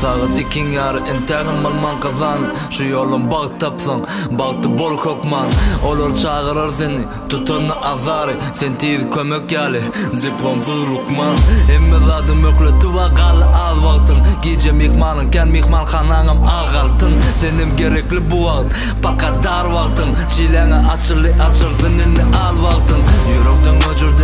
Sagat ikin yarı entegin malman kazan. Şu yolun bağ tapsan, bağıtı bol kokman. Olur çağırır seni, tutunna azarı. Sen tiz kömök yali, diplomsuz lukman. Emme zadım öklötü ve galı az vaktın. Gece mihmanın, ken mihman hananım ağaltın. Senim gerekli bu vakt, baka dar vaktın. Çilene açır seninle al vaktın. Yürekten öcür